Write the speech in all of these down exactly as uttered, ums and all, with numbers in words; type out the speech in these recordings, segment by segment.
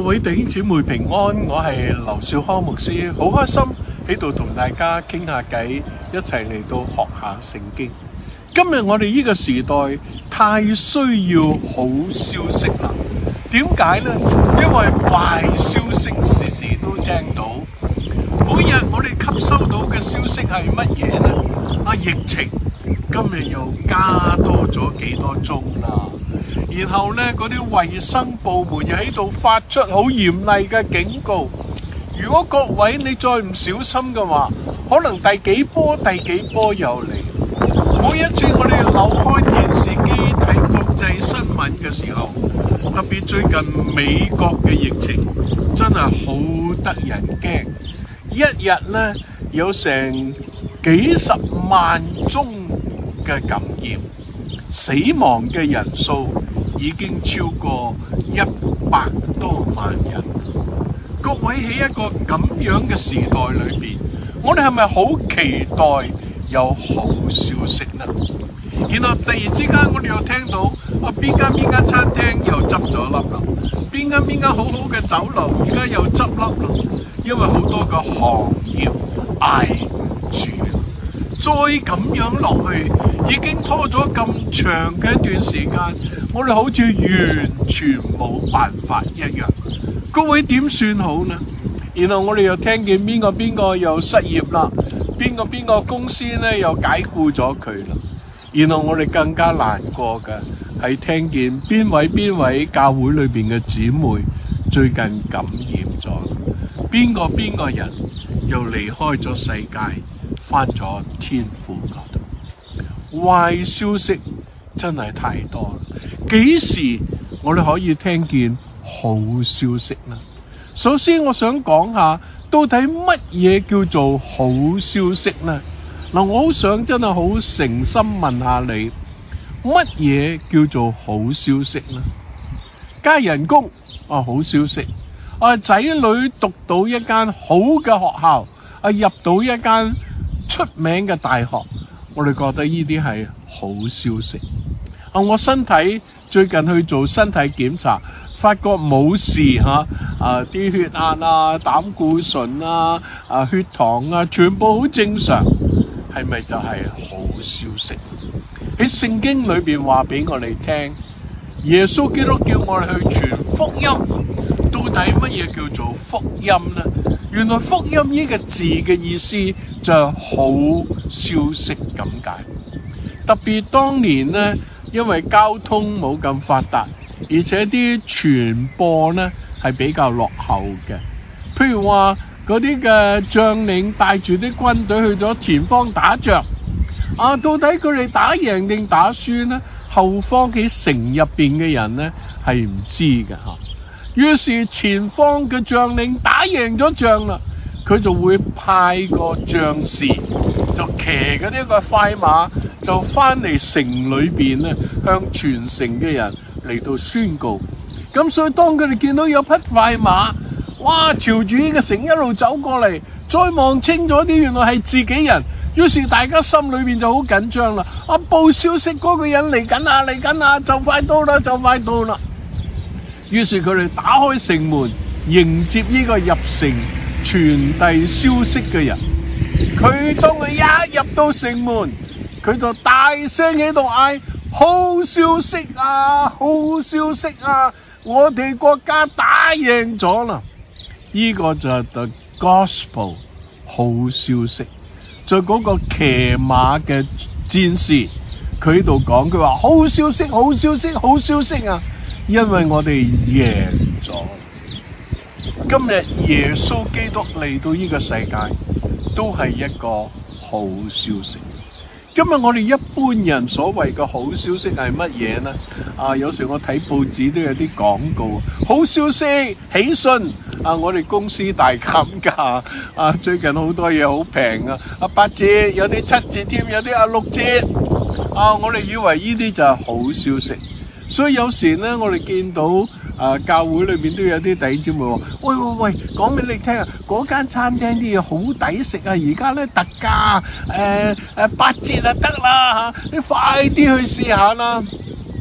位弟兄姊妹平安，我係劉少康牧師，好開心喺度同大家傾下偈，一齊嚟到學下聖經。今日我哋呢個時代太需要好消息啦。點解呢？因為壞消息時時都聽到。每日我哋吸收到嘅消息係乜嘢呢？啊，疫情今日又加多咗幾多宗啦。然後呢，嗰啲衛生部門又喺度發出好嚴厲嘅警告。如果各位你再唔小心嘅話，可能第幾波第幾波又嚟。每一次我哋扭開電視機睇國際新聞嘅時候，特別最近美國嘅疫情真係好得人驚。一日呢，有成幾十萬宗嘅感染，死亡嘅人數已經超過一百多萬人。各位喺一個咁樣嘅時代裏邊，我哋係咪好期待有好消息呢？然後突然之間我哋又聽到啊，邊間邊間餐廳又執咗笠啦，邊間邊間好好嘅酒樓而家又執笠啦，因為好多個行業挨唔住。再咁樣落去，已經拖咗咁長嘅一段時間，我哋好似完全冇辦法一樣。各位點算好呢？然後我哋又聽見邊個邊個又失業啦，邊個邊個公司呢又解僱咗佢啦。然後我哋更加難過嘅係聽見邊位邊位教會裏邊嘅姊妹最近感染咗，邊個邊個人又離開咗世界，返咗天父嗰度。壞消息真係太多啦，幾時我哋可以聽見好消息呢？首先我想講下，到底乜嘢叫做好消息呢？嗱，我好想真係好誠心問下你，乜嘢叫做好消息呢？加人工啊，好消息；啊，仔女讀到一間好嘅學校，啊，入到一間出名嘅大學，我哋覺得呢啲係好消息。啊，我身體最近去做身體檢查，發覺冇事吓，啊啲血壓啊、膽固醇啊、啊血糖啊，全部好正常，係咪就係好消息？喺聖經裏邊話俾我哋聽，耶穌基督叫我哋去傳福音，到底乜嘢叫做福音呢？原來福音呢個字嘅意思就係好消息咁解。特別當年呢，因為交通冇咁發達，而且啲傳播呢係比較落後嘅。譬如話嗰啲嘅將領帶住啲軍隊去咗前方打仗，啊，到底佢哋打贏定打輸呢？後方喺城入邊嘅人呢係唔知嘅吓。於是前方嘅將領打贏咗仗啦，佢就會派個將士就騎嗰啲個快馬就翻嚟城裏邊呢，向全城嘅人嚟到宣告。咁所以當佢哋見到有匹快馬，哇，朝住呢個城一路走過嚟，再望清楚啲，原來係自己人。於是大家心裏邊就好緊張啦。啊，報消息嗰個人嚟緊啊，嚟緊啊，就快到啦，就快到啦。於是佢哋打開城門，迎接呢個入城傳遞消息嘅人。佢當佢一入到城門，佢就大聲喺度嗌：好消息啊，好消息啊！我哋國家打贏咗啦！呢個就係 the gospel 好消息。就嗰個騎馬嘅戰士，佢喺度講，佢話好消息，好消息，好消息啊！因為我哋贏咗。今日耶穌基督嚟到呢個世界，都係一個好消息。今日我哋一般人所謂嘅好消息係乜嘢呢？啊，有時我睇報紙都有啲廣告，好消息，喜訊啊！我哋公司大減價啊！最近好多嘢好平啊！啊，八折，有啲七折添，有啲啊六折啊！我哋以為呢啲就係好消息，所以有時呢，我哋見到啊教會裏面都有啲弟兄姊妹話：喂喂喂，講俾你聽啊！嗰間餐廳啲嘢好抵食啊！而家咧特價，誒誒八折就得啦嚇！你快啲去試下啦！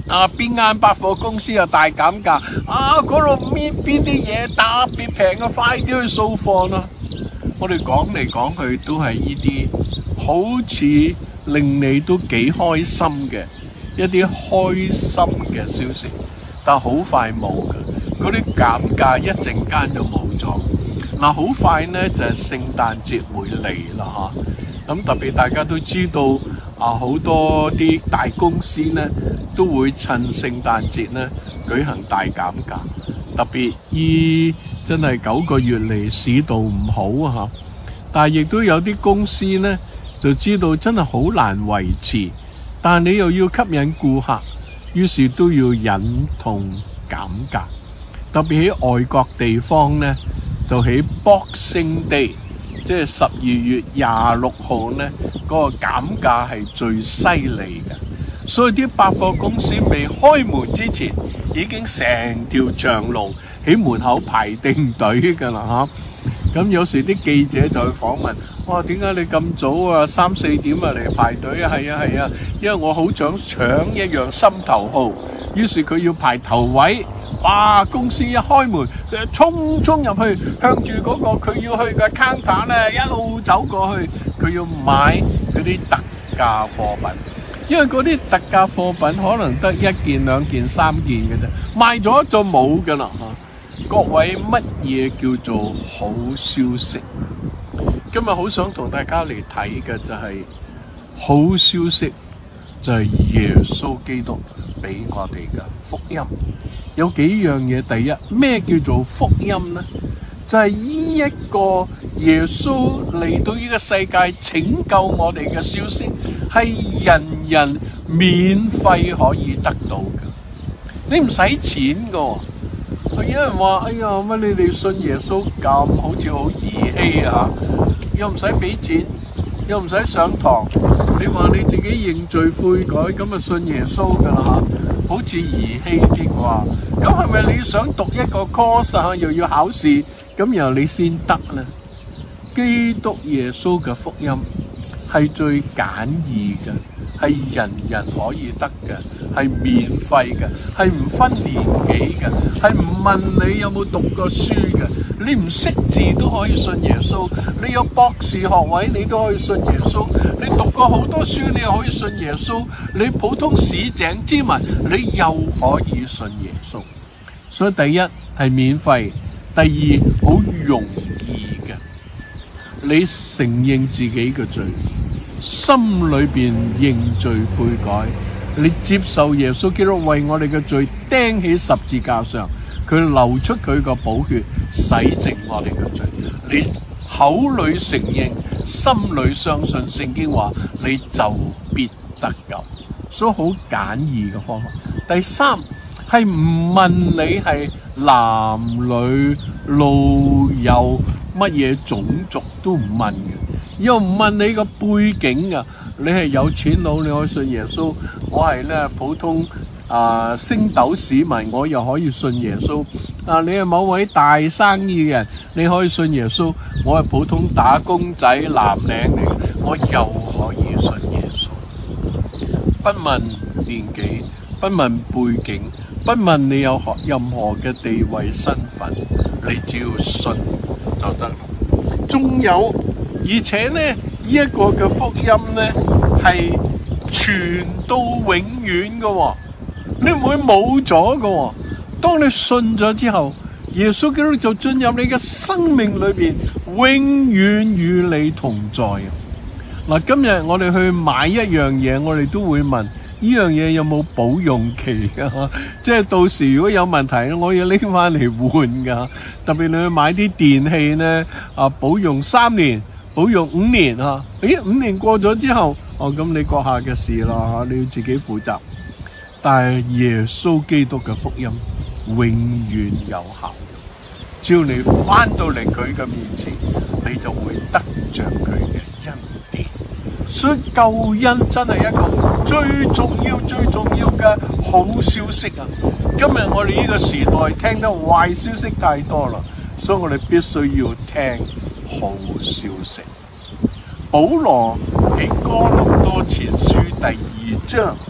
啊，邊間百貨公司又大減價，啊嗰度邊邊啲嘢特別平嘅，快啲去掃貨啦！我哋講嚟講去都係呢啲好似令你都幾開心嘅一啲開心嘅消息，但好快冇嘅，嗰啲減價一陣間就冇咗。嗱，好快呢就係聖誕節會嚟啦嚇，咁特別大家都知道啊，好多啲大公司呢都會趁聖誕節呢舉行大減價，特別依真係九個月嚟市道唔好啊嚇，但係亦都有啲公司呢就知道真係好難維持，但係你又要吸引顧客，於是都要忍痛減價。特別喺外國地方呢，就喺 Boxing Day，即係十二月廿六號呢，嗰個減價係最犀利嘅。所以啲百貨公司未開門之前，已經成條長龍喺門口排定隊㗎啦嚇。咁有時啲記者就去訪問，哇，點解你咁早啊，三四點啊嚟排隊啊？係啊係啊，因為我好想搶一樣心頭好，於是佢要排頭位。哇！公司一開門，佢衝衝入去，向住嗰個佢要去嘅 counter 咧，一路走過去，佢要買嗰啲特價貨品，因為嗰啲特價貨品可能得一件、兩件、三件嘅啫，賣咗就冇㗎啦嚇。各位，乜嘢叫做好消息？今日好想同大家嚟睇嘅就係好消息，就係耶穌基督俾我哋嘅福音。有幾樣嘢，第一，咩叫做福音呢？就係呢一個耶穌嚟到呢個世界拯救我哋嘅消息，係人人免費可以得到嘅，你唔使錢㗎。有人話：哎呀，乜你哋信耶穌咁好似好兒戲啊！又唔使俾錢，又唔使上堂。你話你自己認罪悔改，咁就信耶穌㗎啦嚇，好似兒戲啲啩。咁係咪你想讀一個 course 啊，又要考試，咁然後你先得呢？基督耶穌嘅福音係最簡易嘅，係人人可以得嘅，係免費嘅，係唔分年紀嘅，係唔問你有冇讀過書嘅，你唔識字都可以信耶穌，你有博士學位你都可以信耶穌，你讀過好多書你又可以信耶穌，你普通市井之民你又可以信耶穌。所以第一係免費，第二好容易嘅，你承認自己嘅罪，心裏邊認罪悔改，你接受耶穌基督為我哋嘅罪釘喺十字架上，佢流出佢個寶血洗淨我哋嘅罪，你口裏承認，心裏相信，聖經話你就必得救。所以好簡易嘅方法。第三係唔問你係男女老幼乜嘢種族都唔問嘅，又唔問你個背景㗎。你係有錢佬，你可以信耶穌；我係咧普通啊、呃、星斗市民，我又可以信耶穌。啊，你係某位大生意嘅人，你可以信耶穌；我係普通打工仔藍領嚟嘅，我又可以信耶穌。不問年紀，不問背景，不問你有任何嘅地位身份，你只要信就得。仲有，而且呢，呢、這、一個嘅福音呢係傳到永遠嘅、哦，你唔會冇咗嘅。當你信咗之後，耶穌基督就進入你嘅生命裏邊，永遠與你同在。嗱，今日我哋去買一樣嘢，我哋都會問呢樣嘢有冇保用期㗎？即係到時如果有問題，我要拎翻嚟換㗎。特別你去買啲電器呢，啊，保用三年，保用五年嚇。咦，五年過咗之後，哦，咁你閣下嘅事啦，你要自己負責。但係耶穌基督嘅福音永遠有效。只要你翻到嚟佢嘅面前，你就會得着佢嘅恩典。所以救恩真係一個最重要、最重要嘅好消息啊！今日我哋呢個時代聽得壞消息太多啦，所以我哋必須要聽好消息。保羅喺哥林多前書第二章，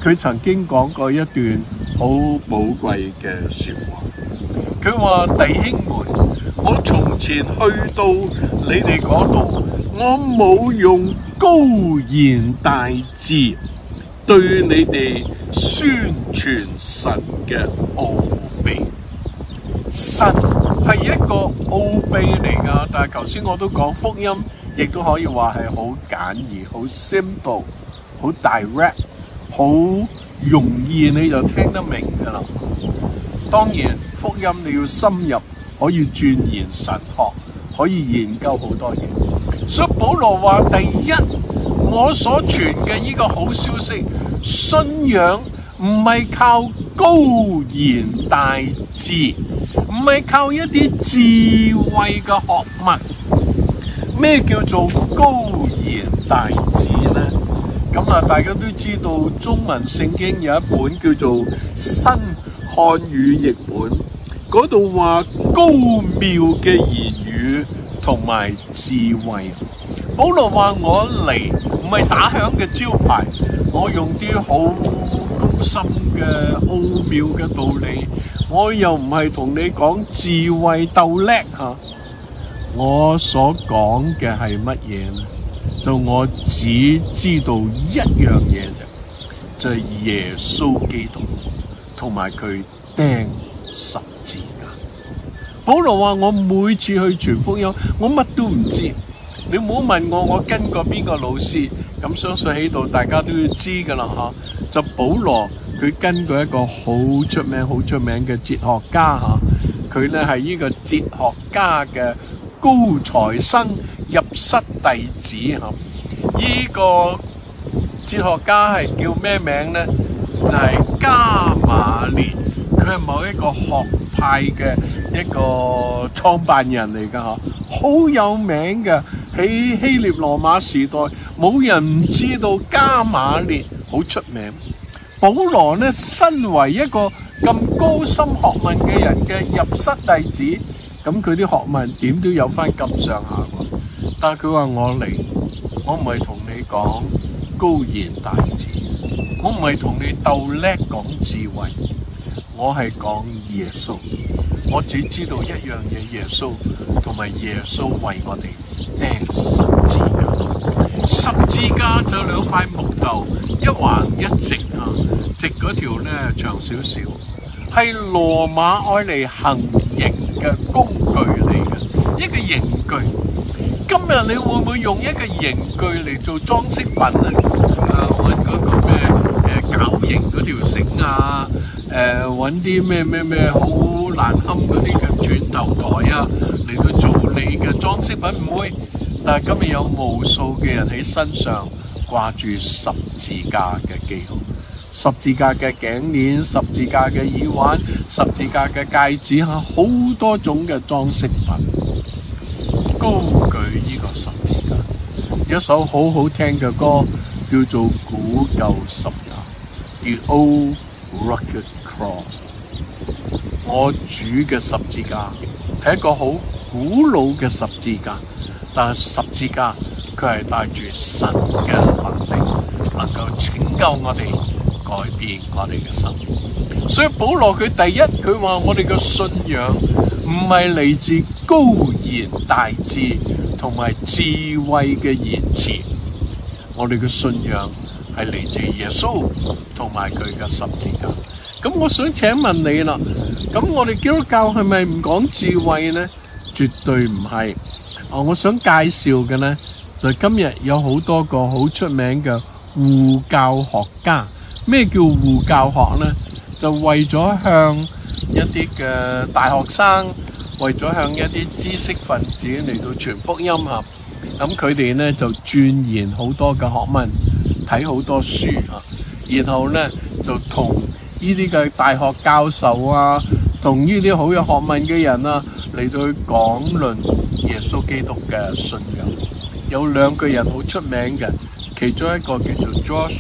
佢曾經講過一段好寶貴嘅說話。佢話：弟兄們，我從前去到你哋嗰度，我冇用高言大智對你哋宣傳神嘅奧秘。神係一個奧秘嚟㗎，但係頭先我都講福音，亦都可以話係好簡易、好 simple、好 direct、好容易你就聽得明㗎啦。當然福音你要深入，可以鑽研神學，可以研究好多嘢。所以保羅話：第一，我所傳嘅呢個好消息，信仰唔係靠高言大智，唔係靠一啲智慧嘅學問。咩叫做高言大智呢？咁啊，大家都知道中文聖經有一本叫做新漢語譯本，嗰度話高妙嘅言語同埋智慧。保羅話：我嚟唔係打響嘅招牌，我用啲好高深嘅奧妙嘅道理，我又唔係同你講智慧鬥叻嚇。我所講嘅係乜嘢呢？就我只知道一樣嘢啫，就係耶穌基督同埋佢釘十字架。保羅話：我每次去傳福音，我乜都唔知。你唔好問我，我跟過邊個老師？咁相信喺度大家都要知㗎啦嚇。就保羅佢跟過一個好出名、好出名嘅哲學家嚇，佢咧係呢個哲學家嘅高材生入室弟子嚇。呢個哲學家係叫咩名呢？就係加馬列，佢係某一個學派嘅一個創辦人嚟㗎嚇，好有名嘅。喺希臘羅馬時代，冇人唔知道加馬列好出名。保羅呢，身為一個咁高深學問嘅人嘅入室弟子，咁佢啲學問點都有翻咁上下喎。但係佢話：我嚟，我唔係同你講高言大智，我唔係同你鬥叻講智慧，我係講耶穌。我只知道一樣嘢，耶穌同埋耶穌為我哋釘十字架。十字架就兩塊木頭，一橫一直啊，直嗰條咧長少少，係羅馬愛嚟行刑嘅工具嚟嘅，一個刑具。今日你會唔會用一個刑具嚟做裝飾品啊？啊，揾嗰個咩誒絞刑嗰條繩啊，誒揾啲咩咩咩好難堪嗰啲嘅轉頭台啊，嚟到做你嘅裝飾品，唔會。但係今日有無數嘅人喺身上掛住十字架嘅記號，十字架嘅頸鏈、十字架嘅耳環、十字架嘅戒指嚇，好多種嘅裝飾品，高舉呢個十字架。一首好好聽嘅歌叫做《古舊十架》，The Old Rugged Cross。我主嘅十字架係一個好古老嘅十字架，但係十字架佢係帶住神嘅能力，能夠拯救我哋，改變我哋嘅生命。所以保羅佢第一，佢話我哋嘅信仰唔係嚟自高言大智同埋智慧嘅言辭，我哋嘅信仰係嚟自耶穌同埋佢嘅十字架。咁我想請問你啦，咁我哋基督教係咪唔講智慧呢？絕對唔係。哦，我想介紹嘅呢，就係今日有好多個好出名嘅護教學家。咩叫護教學呢？就為咗向一啲嘅大學生，為咗向一啲知識分子嚟到傳福音嚇。咁佢哋呢就鑽研好多嘅學問，睇好多書嚇，然後呢就同呢啲嘅大學教授啊，同呢啲好有學問嘅人啊嚟到去講論耶穌基督嘅信仰。有兩個人好出名嘅，其中一個叫做 George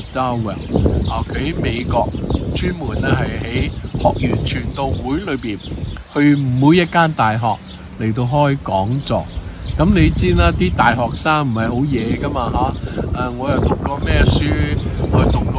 McDowell 啊，佢喺美國專門咧係喺學園傳道會裏邊去每一間大學嚟到開講座。咁你知啦，啲大學生唔係好嘢噶嘛嚇，誒、啊、我又讀過咩書，我又讀過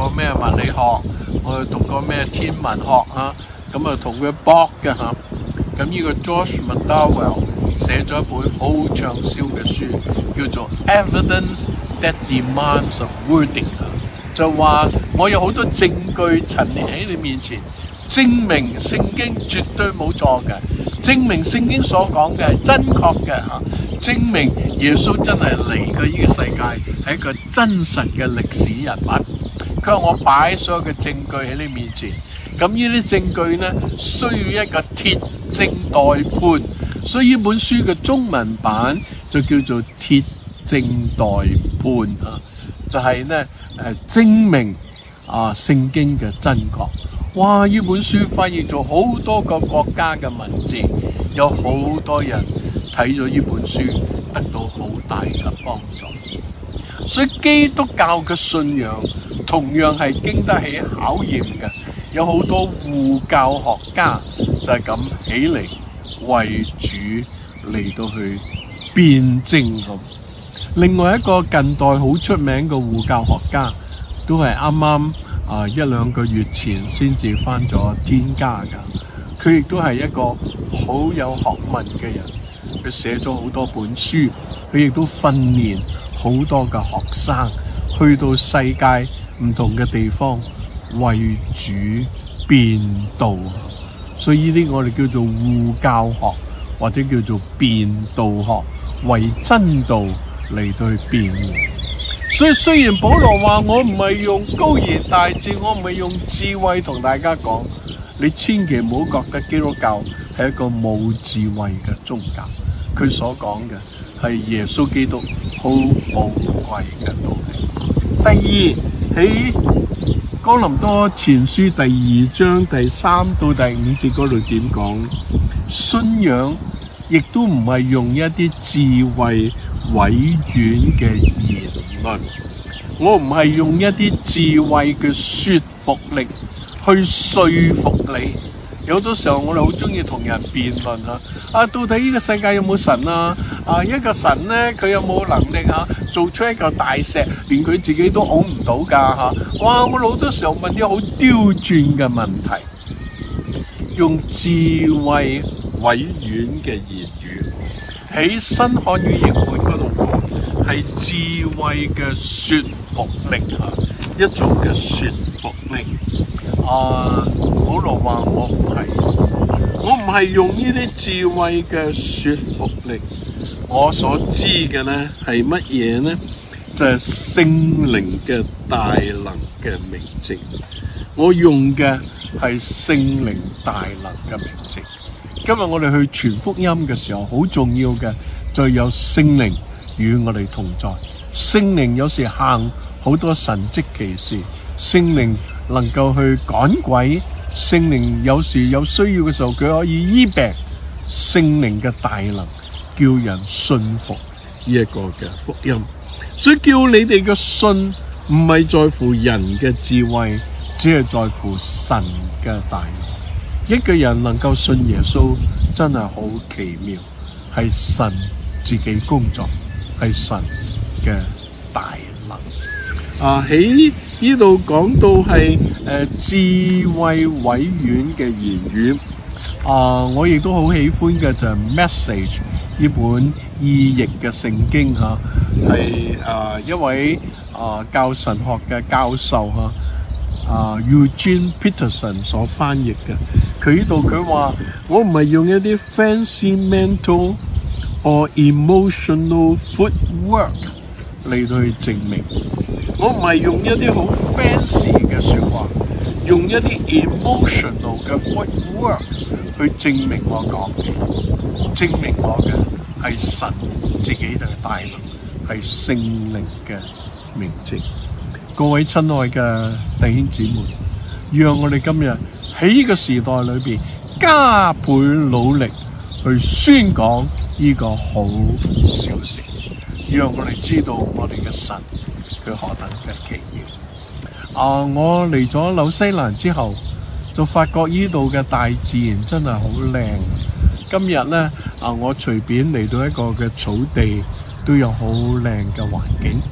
過咩物理學，我又讀過咩天文學啊，咁啊同佢搏嘅嚇。咁呢個 George McDowell 寫咗一本好暢銷嘅書，叫做 Evidence That Demands a Verdict， 就話我有好多證據陳列喺你面前，證明聖經絕對冇錯嘅，證明聖經所講嘅係真確嘅嚇，證明耶穌真係嚟過呢個世界，係一個真實嘅歷史人物。佢話我擺所有嘅證據喺你面前，咁呢啲證據呢，需要一個鐵證待判，所以呢本書嘅中文版就叫做鐵證待判啊，就係、是、呢誒證明啊聖經嘅真確。哇！呢本書翻譯咗好多個國家嘅文字，有好多人睇咗呢本書，得到好大嘅幫助。所以基督教嘅信仰同樣係經得起考驗嘅，有好多護教學家就係咁起嚟為主嚟到去辯證咁。另外一個近代好出名嘅護教學家，都係啱啱啊一兩個月前先至返咗天家㗎。佢亦都係一個好有學問嘅人，佢寫咗好多本書，佢亦都訓練好多嘅學生去到世界唔同嘅地方為主辯道，所以呢啲我哋叫做護教學或者叫做辯道學，為真道嚟到去辯。所以雖然保羅話我唔係用高言大智，我唔係用智慧同大家講，你千祈唔好覺得基督教係一個冇智慧嘅宗教。佢所講嘅係耶穌基督好寶貴嘅道理。第二，喺哥林多前書第二章第三到第五節嗰度點講？信仰亦都唔係用一啲智慧委婉嘅言論，我唔係用一啲智慧嘅說服力去說服你。有好多時候我哋好中意同人辯論啊，啊到底呢個世界有冇神啊？啊一個神呢，佢有冇能力啊做出一嚿大石，連佢自己都拱唔到㗎嚇？哇！我好多時候問啲好刁鑽嘅問題，用智慧委婉嘅言語，喺新漢語譯本嗰度講係智慧嘅說服力啊，一種嘅說服力。啊，保羅話我唔係，我唔係用呢啲智慧嘅說服力，我所知嘅呢係乜嘢呢？就係聖靈嘅大能嘅明證。我用嘅係聖靈大能嘅明證。今日我哋去傳福音嘅時候，好重要嘅就有聖靈與我哋同在。聖靈有時行好多神蹟奇事，聖靈能夠去趕鬼，聖靈有時有需要嘅時候佢可以醫病。聖靈嘅大能叫人信服呢一個嘅福音，所以叫你哋嘅信唔係在乎人嘅智慧，只係在乎神嘅大能。一個人能夠信耶穌真係好奇妙，係神自己工作，係神嘅大能。啊喺呢度講到係誒、呃、智慧委婉嘅言語。啊我亦都好喜歡嘅就係 Message 呢本意譯嘅聖經嚇，係啊一位啊教神學嘅教授嚇，啊 Eugene Peterson 所翻譯嘅。佢呢度佢話我唔係用一啲 fancy mental or emotional footwork 嚟到去證明，我唔係用一啲好 fancy 嘅説話，用一啲 emotional 嘅 footwork 去證明我講嘅，證明我嘅係神自己嘅大能，係聖靈嘅明證。各位親愛嘅弟兄姊妹，讓我哋今日喺呢個時代裏邊加倍努力去宣講呢個好消息，讓我哋知道我哋嘅神佢何等嘅奇妙。啊！我嚟咗紐西蘭之後，就發覺呢度嘅大自然真係好靚。今日呢，啊，我隨便嚟到一個嘅草地，都有好靚嘅環境。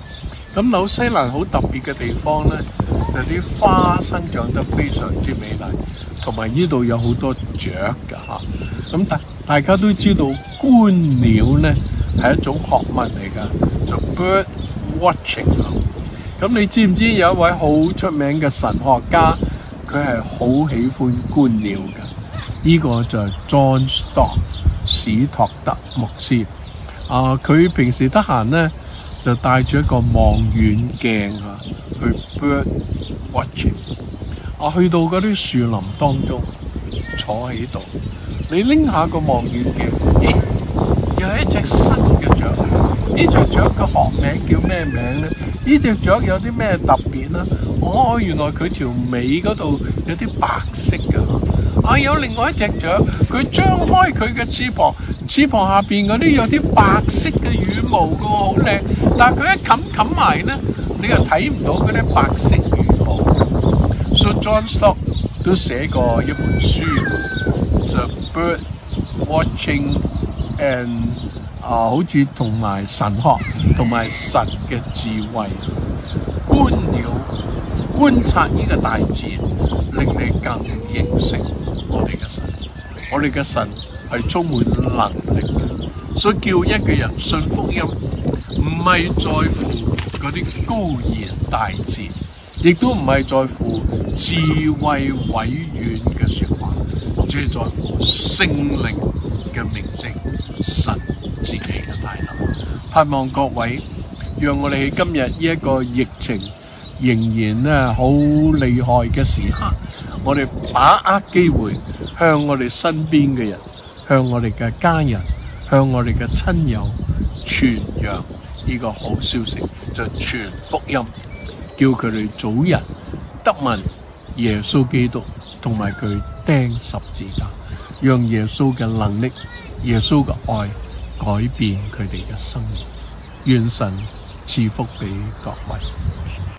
咁紐西蘭好特別嘅地方呢，就啲花生長得非常之美麗，同埋呢度有好多雀㗎嚇。咁大大家都知道觀鳥呢係一種學問嚟㗎，就 bird watching。咁你知唔知有一位好出名嘅神學家，佢係好喜歡觀鳥㗎？呢、這個就係 John Stott 史托德牧師。啊，佢平時得閒呢，就帶住一個望遠鏡啊，去 bird watching。啊，去到嗰啲樹林當中坐喺度，你拎下個望遠鏡，咦，又係一隻新嘅雀。呢隻雀嘅學名叫咩名呢？呢隻雀有啲咩特別呢？哦，原來佢條尾嗰度有啲白色㗎。啊，有另外一隻雀，佢張開佢嘅翅膀，翅膀下邊嗰啲有啲白色嘅羽毛㗎喎，好靚。但係佢一冚冚埋呢，你又睇唔到嗰啲白色羽毛。所以 John Stott 都寫過一本書，就 Bird Watching and 啊，好似同埋神學同埋神嘅智慧，觀鳥觀察呢個大自然，令你更認識我哋嘅神。我哋嘅神係充滿能力嘅，所以叫一個人信福音，唔係在乎嗰啲高言大志，亦都唔係在乎智慧委婉嘅説話，只係在乎聖靈嘅明證，神自己嘅大能。盼望各位，讓我哋喺今日呢一個疫情仍然咧好厲害嘅時刻，我哋把握機會，向我哋身邊嘅人，向我哋嘅家人，向我哋嘅親友傳揚呢個好消息，就傳福音，叫佢哋早日得聞耶穌基督同埋佢釘十字架，讓耶穌嘅能力、耶穌嘅愛改變佢哋嘅生命。願神賜福俾各位。